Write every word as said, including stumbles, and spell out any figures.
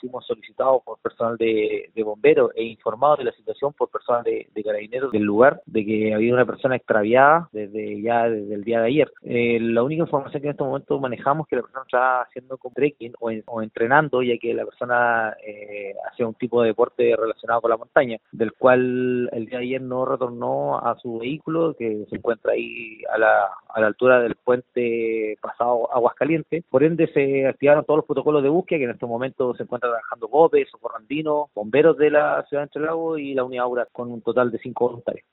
fuimos solicitados por personal de, de bomberos e informados de la situación por personal de, de carabineros del lugar, de que había una persona extraviada desde ya desde el día de ayer. Eh, la única información que en este momento manejamos es que la persona está haciendo como trekking o, en, o entrenando, ya que la persona eh, hacía un tipo de deporte relacionado con la montaña, del cual el día de ayer no retornó a su vehículo, que se encuentra ahí a la, a la altura del puente pasado Aguascalientes. Por ende, se activaron todos los protocolos de búsqueda, que en este momento se encuentra trabajando B O P E, Socorro Andino, bomberos de la ciudad de Entre Lagos y la unidad Aura, con un total de cinco voluntarios.